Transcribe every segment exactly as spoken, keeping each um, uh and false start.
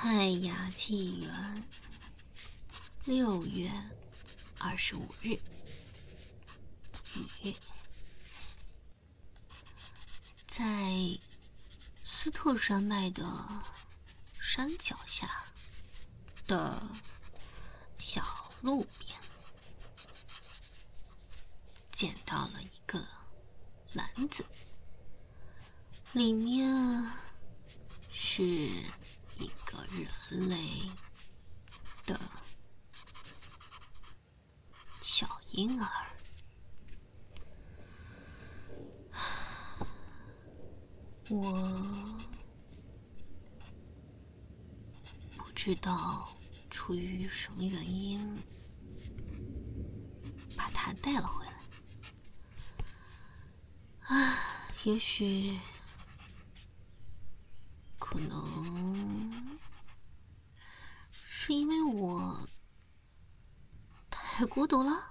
泰雅纪元六月二十五日，雨。在斯特山脉的山脚下的小路边，捡到了一个篮子，里面是一个人类的小婴儿。我不知道出于什么原因把他带了回来。啊，也许可能是因为我太孤独了。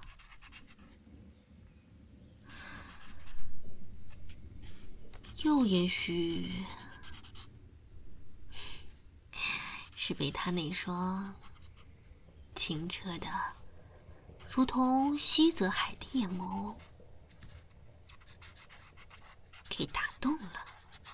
又也许是被他那双清澈的如同西泽海的眼眸给打动了。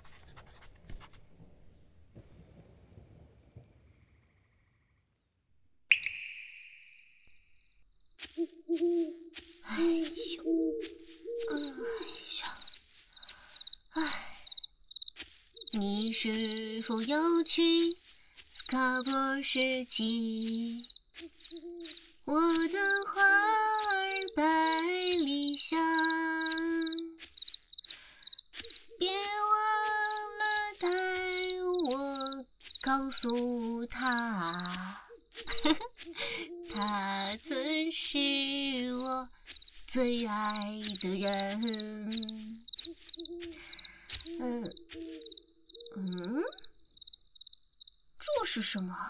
哎呦，哎呀，哎，你是否要去斯卡波市集？我的花儿百里香，别忘了带我告诉他，他曾是我最爱的人。嗯嗯，这是什么？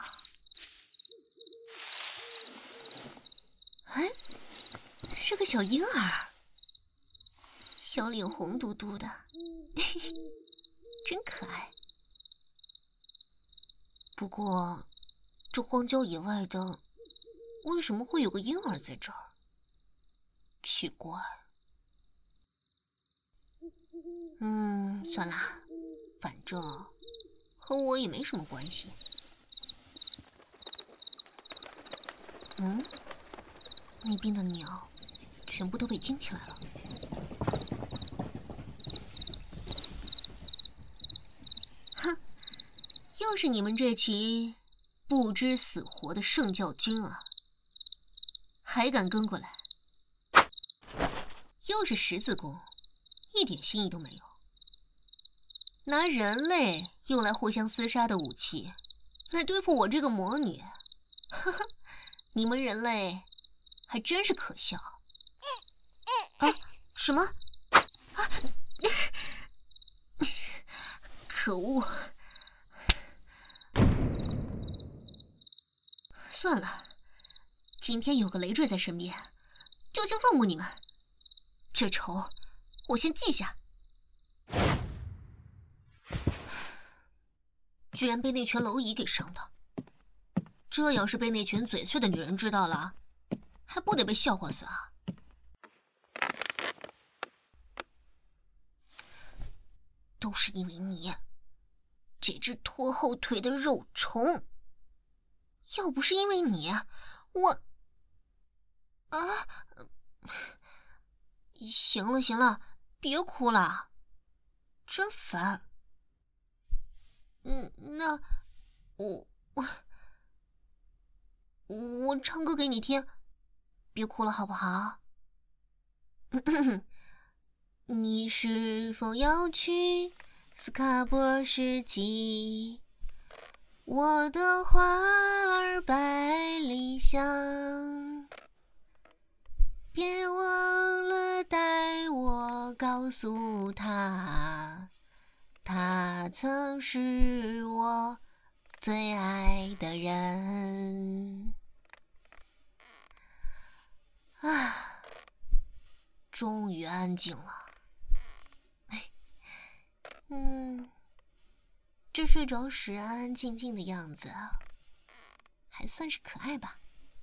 哎，是个小婴儿，小脸红嘟嘟的，嘿嘿，真可爱。不过，这荒郊野外的，为什么会有个婴儿在这儿？奇怪。嗯，算啦，反正和我也没什么关系。嗯，那边的鸟全部都被惊起来了。哼，又是你们这群不知死活的圣教军啊！还敢跟过来？又是十字弓，一点新意都没有。拿人类用来互相厮杀的武器来对付我这个魔女，呵呵，你们人类还真是可笑。啊，什么？啊，可恶！算了，今天有个累赘在身边，就先放过你们。这仇我先记下。居然被那群蝼蚁给伤的，这要是被那群嘴碎的女人知道了，还不得被笑话死啊！都是因为你，这只拖后腿的肉虫。要不是因为你，我……啊！行了行了，别哭了，真烦。嗯，那我我我唱歌给你听，别哭了好不好？你是否要去斯卡波市集？我的花儿百里香，别忘了带我告诉他，他曾是我最爱的人。啊，终于安静了。嗯， 这睡着时安安静静的样子，还算是可爱吧。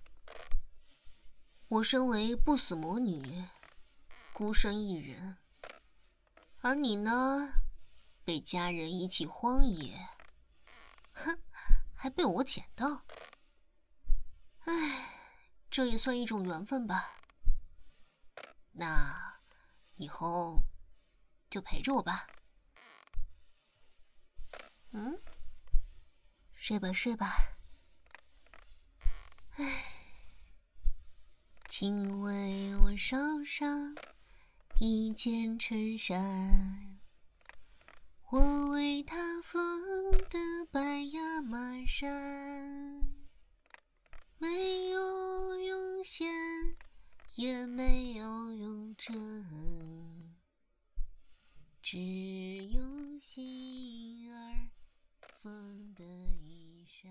我身为不死魔女，孤身一人，而你呢，被家人遗弃荒野，哼，还被我捡到。唉，这也算一种缘分吧。那以后就陪着我吧。嗯，睡吧睡吧。唉，请为我捎上一件衬衫，我为他缝的白亚麻衫，没有用线，也没有用针，只用心儿缝的衣衫。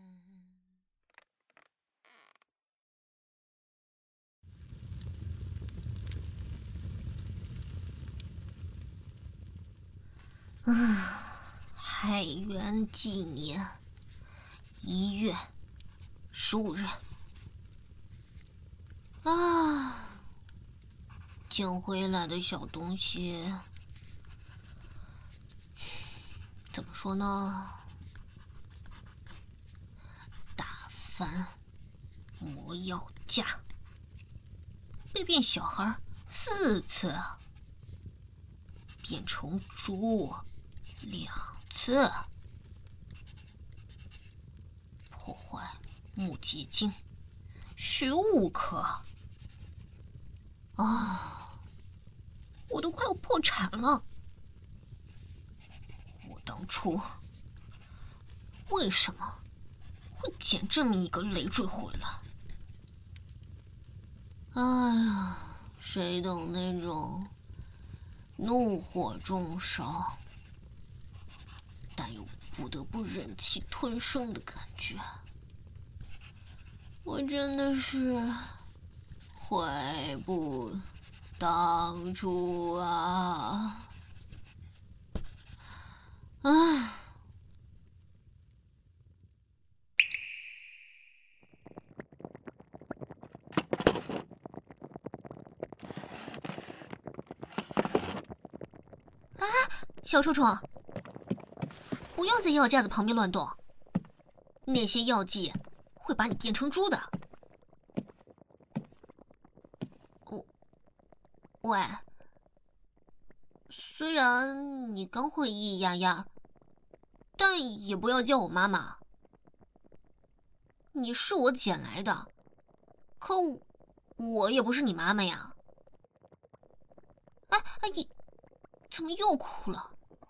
啊，海员纪年一月十五日。啊，捡回来的小东西，怎么说呢？打翻魔药架，被变小孩四次，变成猪两次，破坏木结晶十五颗。啊，我都快要破产了。我当初为什么会捡这么一个累赘回来？哎呀，谁懂那种怒火中烧，但又不得不忍气吞声的感觉。我真的是悔不当初啊！唉。啊，小臭虫，不要在药架子旁边乱动，那些药剂会把你变成猪的。我，喂，虽然你刚会咿咿呀呀，但也不要叫我妈妈。你是我捡来的，可我我也不是你妈妈呀。哎哎，你怎么又哭了？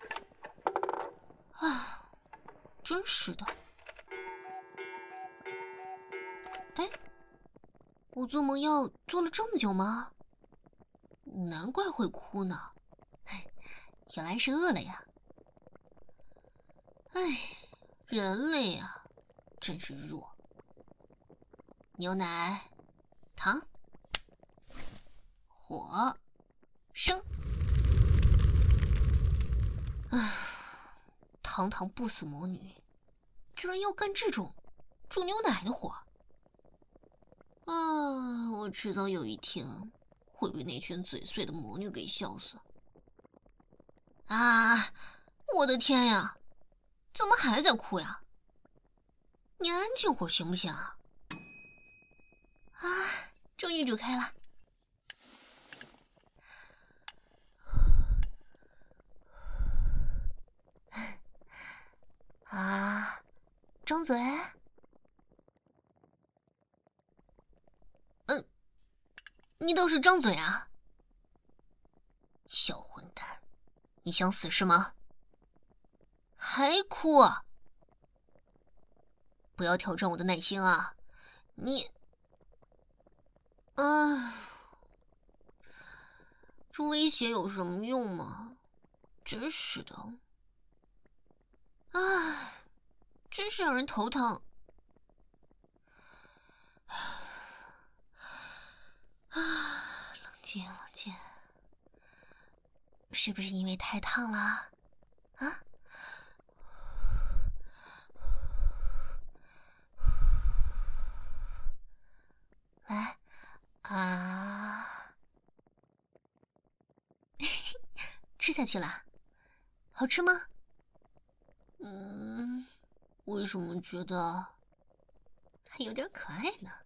啊，真是的。哎，我做梦药做了这么久吗？难怪会哭呢，原来是饿了呀。哎，人类呀，真是弱。牛奶、糖、火、生。唉，堂堂不死魔女，居然要干这种煮牛奶的活。啊，我迟早有一天会被那群嘴碎的魔女给笑死。啊，我的天呀，怎么还在哭呀？你安静会儿行不行啊？啊，终于煮开了。啊，张嘴。嗯，你倒是张嘴啊！小混蛋，你想死是吗？还哭啊？不要挑战我的耐心啊！你，啊，这威胁有什么用吗？真是的，唉，真是让人头疼。啊，冷静冷静，是不是因为太烫了？啊？ 来啊，吃下去了，好吃吗？嗯，为什么觉得还有点可爱呢？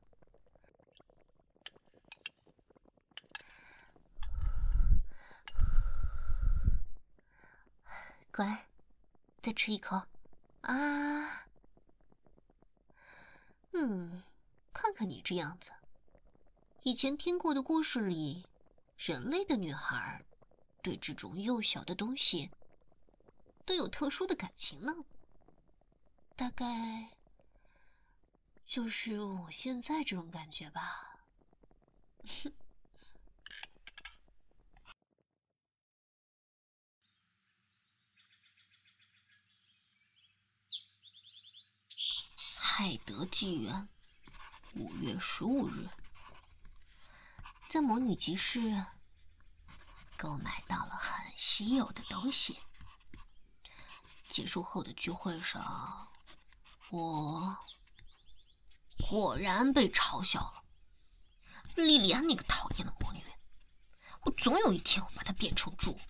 乖，再吃一口啊。嗯，看看你这样子，以前听过的故事里，人类的女孩对这种幼小的东西都有特殊的感情呢。大概就是我现在这种感觉吧。海德纪元，五月十五日，在魔女集市购买到了很稀有的东西。结束后的聚会上，我果然被嘲笑了。莉莉安那个讨厌的魔女，我总有一天会把她变成猪。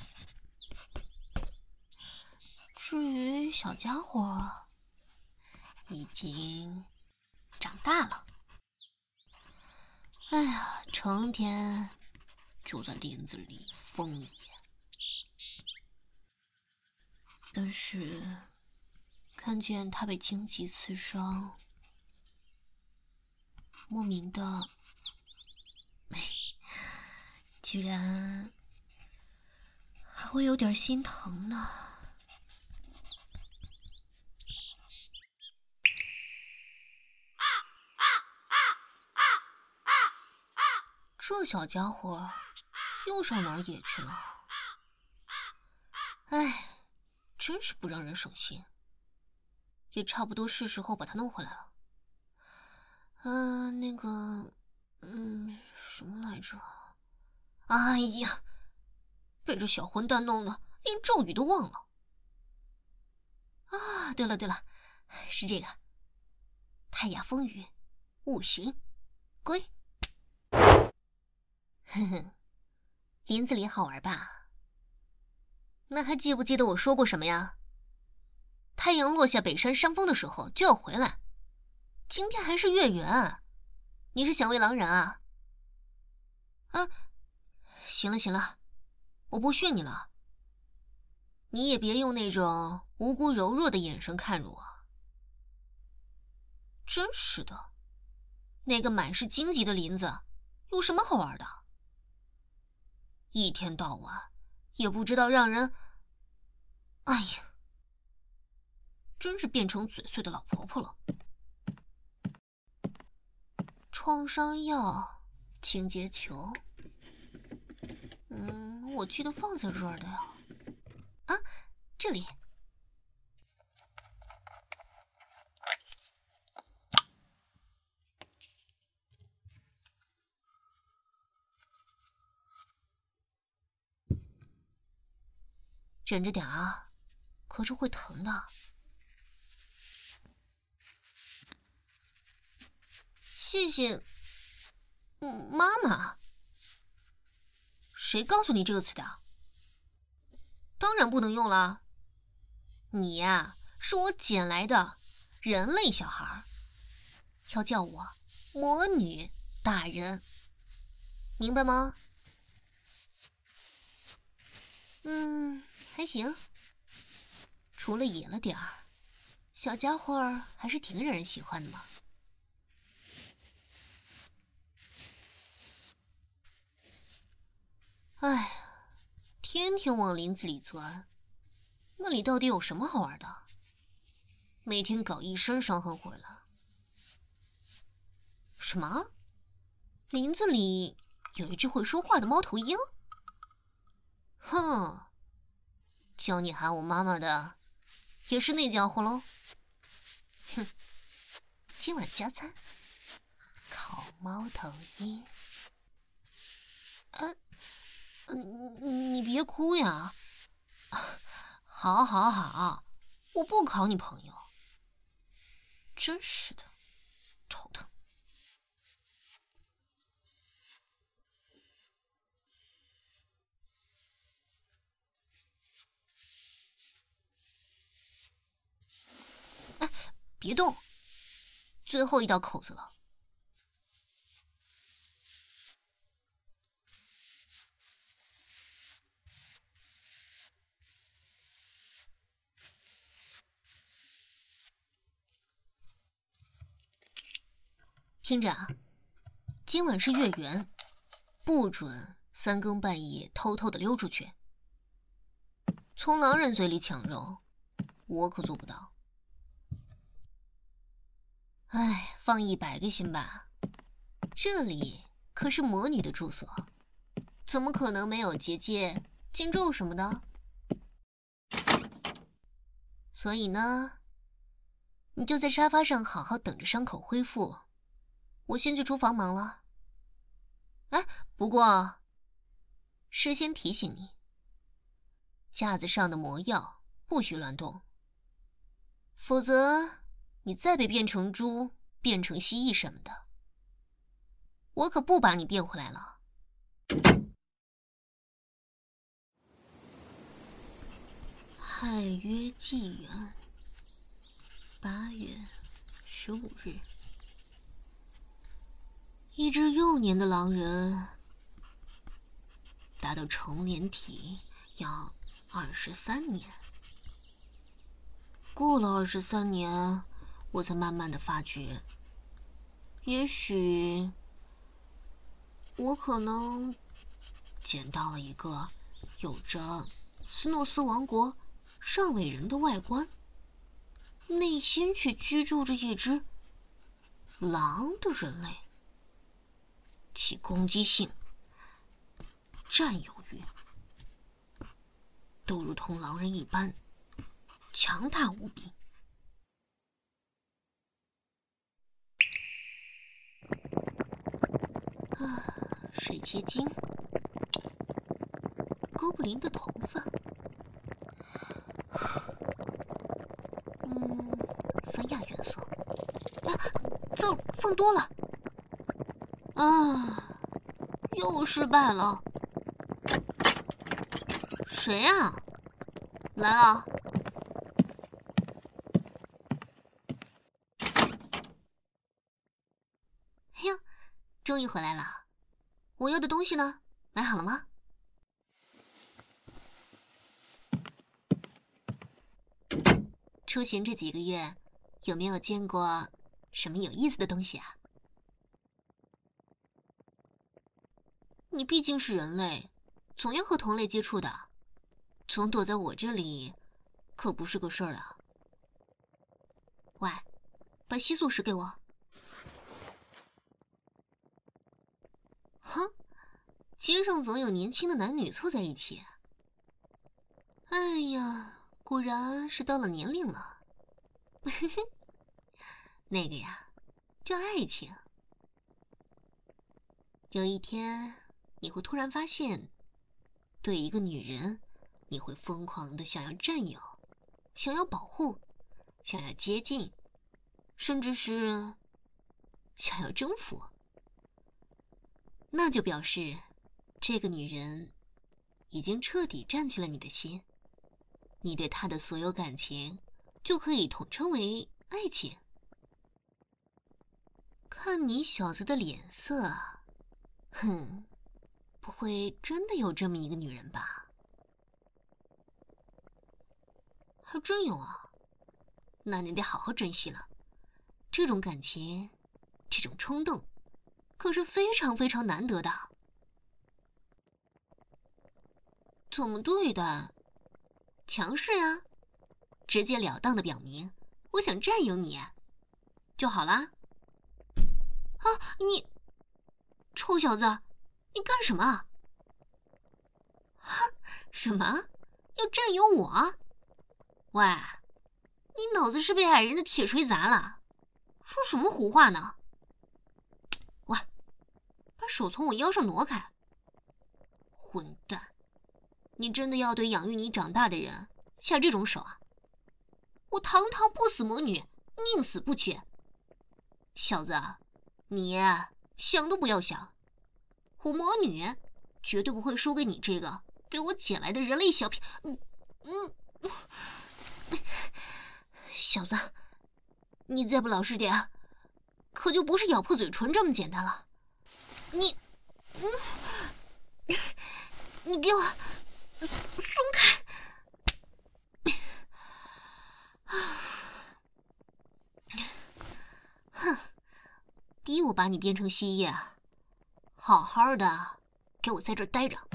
至于小家伙，已经长大了。哎呀，成天就在林子里疯野。但是看见他被荆棘刺伤，莫名的，居然还会有点心疼呢。这小家伙又上哪儿野去了？哎，真是不让人省心。也差不多是时候把他弄回来了。嗯、呃，那个，嗯，什么来着？哎呀，被这小混蛋弄得连咒语都忘了。啊，对了对了，是这个。泰雅风语，五旬，归。哼哼，林子里好玩吧？那还记不记得我说过什么呀？太阳落下北山山峰的时候就要回来。今天还是月圆，你是想为狼人啊？啊，行了行了，我不训你了。你也别用那种无辜柔弱的眼神看着我。真是的，那个满是荆棘的林子有什么好玩的？一天到晚也不知道让人……哎呀，真是变成嘴碎的老婆婆了。创伤药、清洁球，嗯，我记得放在这儿的呀。啊，这里。忍着点啊，可是会疼的。谢谢，嗯，妈妈。谁告诉你这个词的？当然不能用了。你呀，是我捡来的人类小孩，要叫我魔女大人，明白吗？嗯，还行。除了野了点儿，小家伙儿还是挺惹人喜欢的嘛。哎呀，天天往林子里钻，那里到底有什么好玩的？每天搞一身伤痕回来。什么？林子里有一只会说话的猫头鹰？哼，教你喊我妈妈的也是那家伙喽。哼，今晚加餐，烤猫头鹰。呃，你别哭呀。好，好，好，我不考你朋友。真是的，头疼。 别动，最后一道口子了。听着啊，今晚是月圆，不准三更半夜偷偷的溜出去。从狼人嘴里抢肉，我可做不到。哎，放一百个心吧，这里可是魔女的住所，怎么可能没有结界、禁咒什么的？所以呢，你就在沙发上好好等着伤口恢复。我先去厨房忙了。哎，不过事先提醒你，架子上的魔药不许乱动，否则你再被变成猪、变成蜥蜴什么的，我可不把你变回来了。亥约纪元八月十五日。一只幼年的狼人达到成年体要二十三年。过了二十三年，我才慢慢的发觉，也许我可能捡到了一个有着斯诺斯王国上位人的外观，内心却居住着一只狼的人类。其攻击性、占有欲都如同狼人一般强大无比。啊，水结晶，哥布林的头发，嗯，芬亚元素。啊，糟了，放多了。啊，又失败了。谁啊？来了。哎呀，终于回来了。我要的东西呢？买好了吗？出行这几个月，有没有见过什么有意思的东西啊？你毕竟是人类，总要和同类接触的，总躲在我这里，可不是个事儿啊。喂，把吸素石给我。哼，街上总有年轻的男女凑在一起。哎呀，果然是到了年龄了。那个呀，叫爱情。有一天，你会突然发现，对一个女人，你会疯狂的想要占有，想要保护，想要接近，甚至是想要征服。那就表示，这个女人已经彻底占据了你的心，你对她的所有感情就可以统称为爱情。看你小子的脸色，哼，不会真的有这么一个女人吧？还真有啊，那你得好好珍惜了。这种感情，这种冲动，可是非常非常难得的。怎么对待？强势呀，直截了当的表明我想占有你，就好啦。啊，你，臭小子，你干什么啊？哈，什么？要占有我？喂，你脑子是被矮人的铁锤砸了？说什么胡话呢？喂，把手从我腰上挪开！混蛋，你真的要对养育你长大的人下这种手啊？我堂堂不死魔女，宁死不屈。小子，你想都不要想，我魔女绝对不会输给你这个被我捡来的人类小屁。嗯嗯，小子， 你再不老实点，可就不是咬破嘴唇这么简单了。你，嗯，你给我松开！哼，逼我把你变成蜥蜴啊！好好的，给我在这儿待着。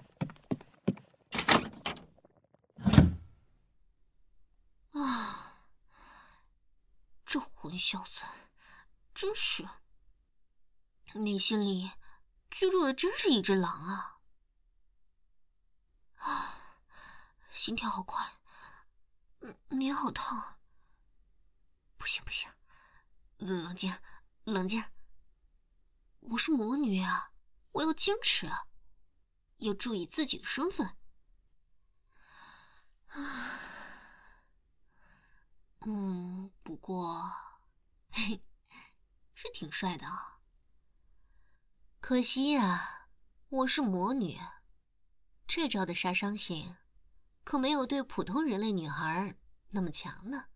啊，这混小子，真是，内心里居住的真是一只狼啊！啊，心跳好快，嗯，脸好烫。不行不行，冷静冷静。我是魔女啊，我要矜持啊，要注意自己的身份。啊，嗯，不过，嘿，是挺帅的啊。可惜呀，我是魔女，这招的杀伤性可没有对普通人类女孩那么强呢。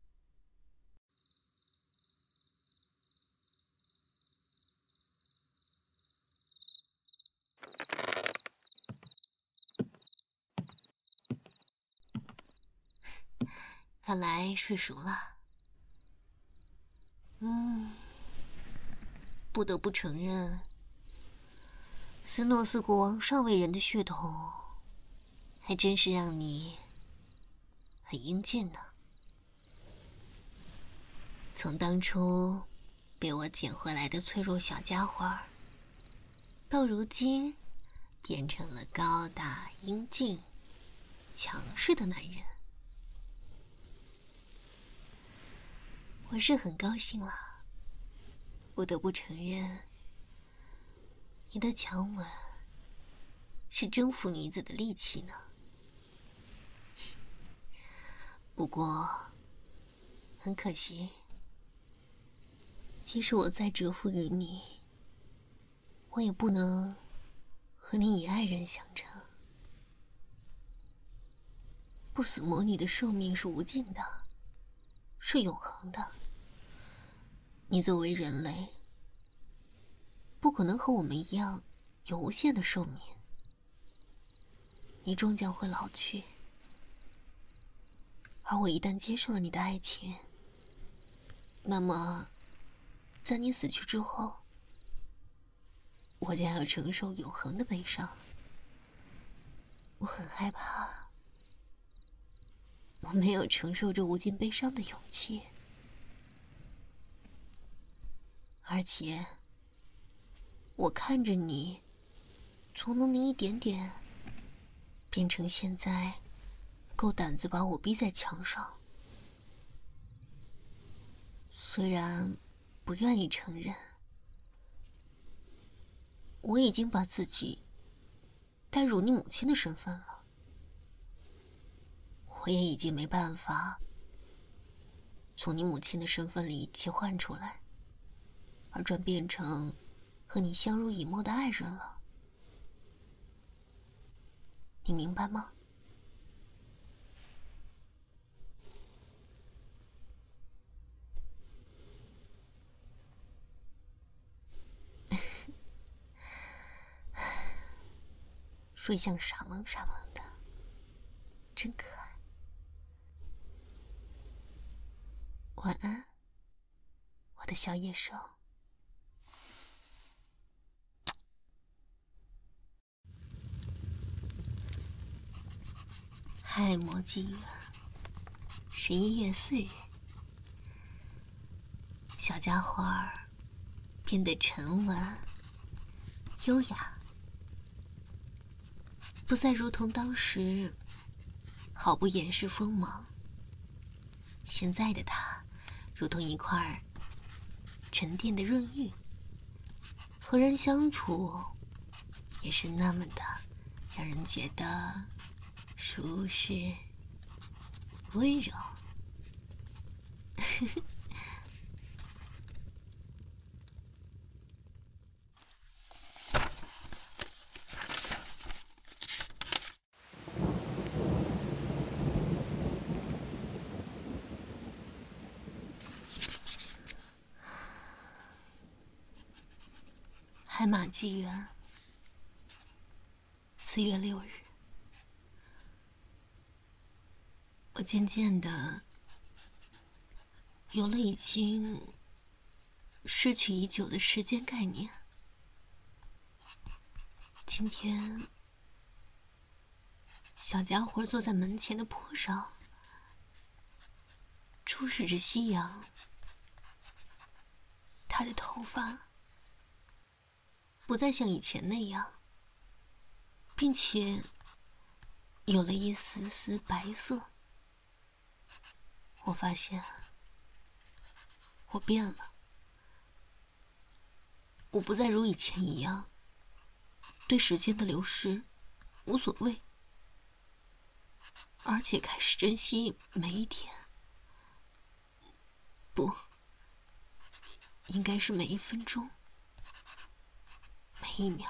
看来睡熟了。嗯，不得不承认，斯诺斯国王上位人的血统，还真是让你很英俊呢。从当初被我捡回来的脆弱小家伙，到如今变成了高大英俊、强势的男人。我是很高兴啦，不得不承认，你的强吻是征服女子的利器呢。不过，很可惜，即使我再折服于你，我也不能和你以爱人相称。不死魔女的寿命是无尽的，是永恒的。你作为人类，不可能和我们一样有无限的寿命，你终将会老去。而我一旦接受了你的爱情，那么，在你死去之后，我将要承受永恒的悲伤。我很害怕，我没有承受这无尽悲伤的勇气。而且，我看着你从那么一点点变成现在够胆子把我逼在墙上，虽然不愿意承认，我已经把自己带入你母亲的身份了。我也已经没办法从你母亲的身份里切换出来，而转变成和你相濡以沫的爱人了。你明白吗？睡相傻萌傻萌的，真可爱。晚安，我的小野兽。亥末纪元十一月四日，小家伙儿变得沉稳、优雅，不再如同当时毫不掩饰锋芒。现在的他，如同一块沉淀的润玉，和人相处也是那么的让人觉得舒适、温柔。 海马纪元，四月六日，我渐渐的有了已经失去已久的时间概念。今天，小家伙坐在门前的坡上，注视着夕阳。他的头发不再像以前那样，并且有了一丝丝白色。我发现我变了，我不再如以前一样对时间的流逝无所谓，而且开始珍惜每一天，不，应该是每一分钟，每一秒。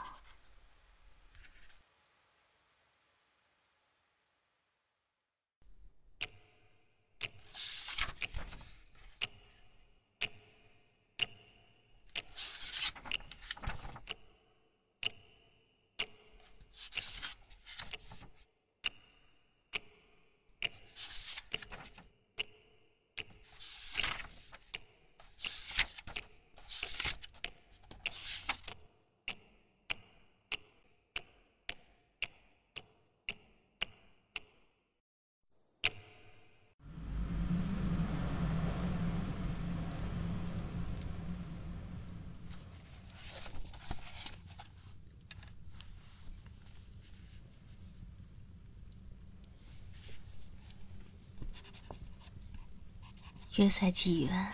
约赛纪元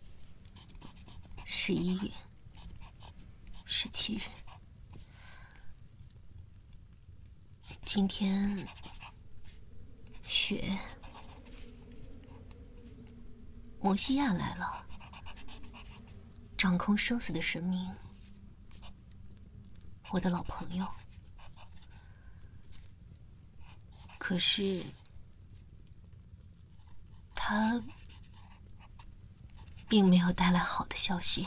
十一月十七日，今天雪摩西亚来了，掌控生死的神明，我的老朋友。可是他并没有带来好的消息。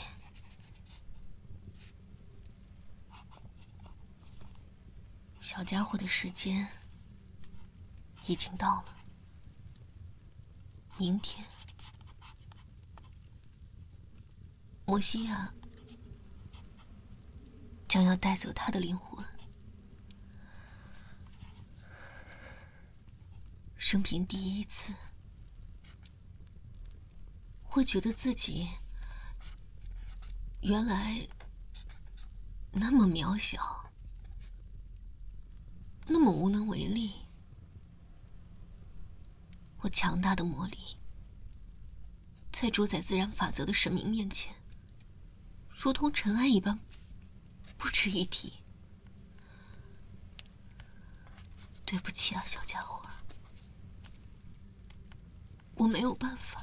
小家伙的时间已经到了，明天摩西亚将要带走他的灵魂。生平第一次会觉得自己原来那么渺小，那么无能为力。我强大的魔力在主宰自然法则的神明面前，如同尘埃一般不值一提。对不起啊，小家伙，我没有办法。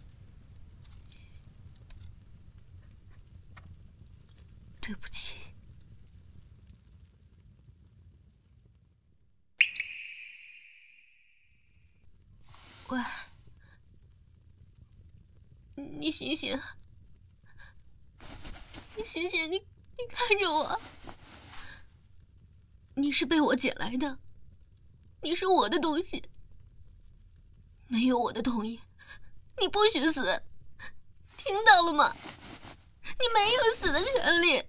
对不起。喂，你醒醒！你醒醒！你你看着我！你是被我捡来的，你是我的东西，没有我的同意，你不许死！听到了吗？你没有死的权利！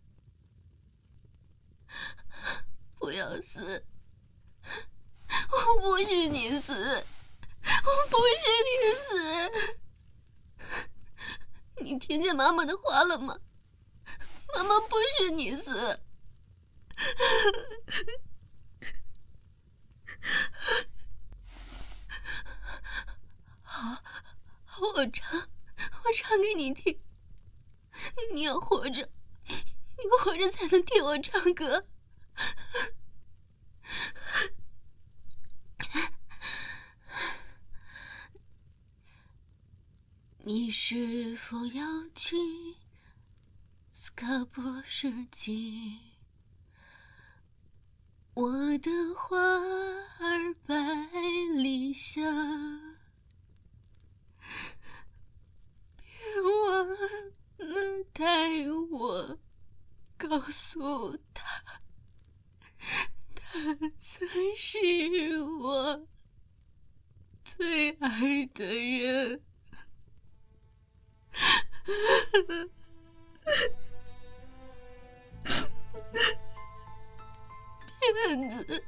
不要死！我不许你死！我不许你死！你听见妈妈的话了吗？妈妈不许你死！好，我唱，我唱给你听。你要活着，你活着才能听我唱歌。你是否要去斯卡波世界？我的花儿百里香，别忘了带我告诉他，他曾是我最爱的人。骗子！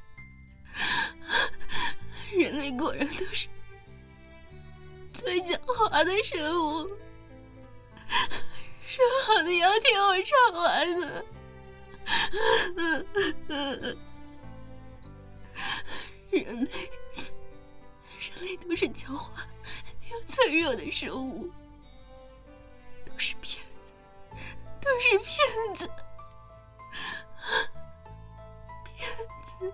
人类果然都是最狡猾的生物。说好的要听我唱完呢？人类，人类都是狡猾又脆弱的生物，都是骗子，都是骗子，骗子。